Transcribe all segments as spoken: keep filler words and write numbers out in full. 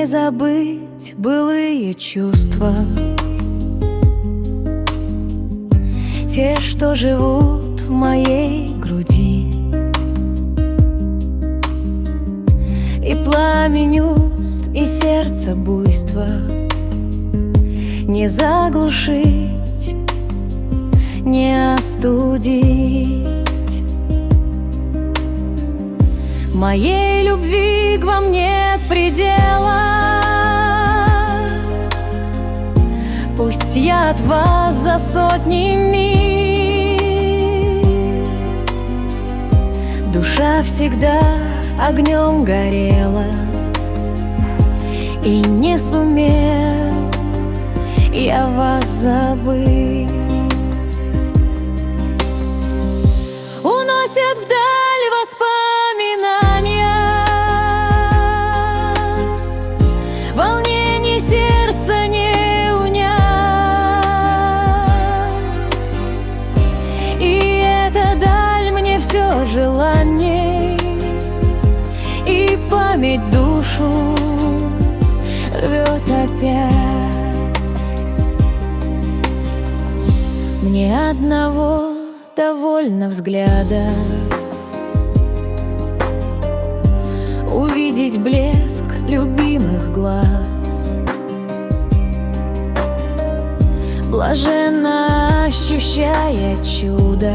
забыть былые чувства, те, что живут в моей груди, и пламень уст, и сердце буйства не заглушить, не остудить. Моей любви к вам нет предела. Пусть я от вас за сотни миль, душа всегда огнем горела, и не сумел я вас забыть. Уносят вдаль воспоминания, волнений сердца не унять, и эта даль мне все желаний, и память душу рвет опять. Мне одного довольно взгляда увидеть блеск любимых глаз, блаженно ощущая чудо.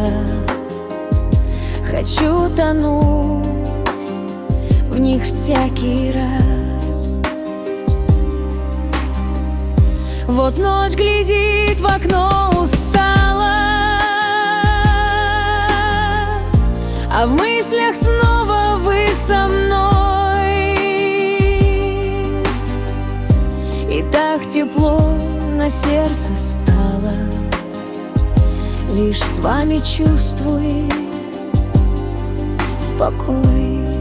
Хочу тонуть в них всякий раз. Вот ночь глядит в окно устала, а в мыслях снова вы со мной. И так тепло на сердце стало, лишь с вами чувствую покой.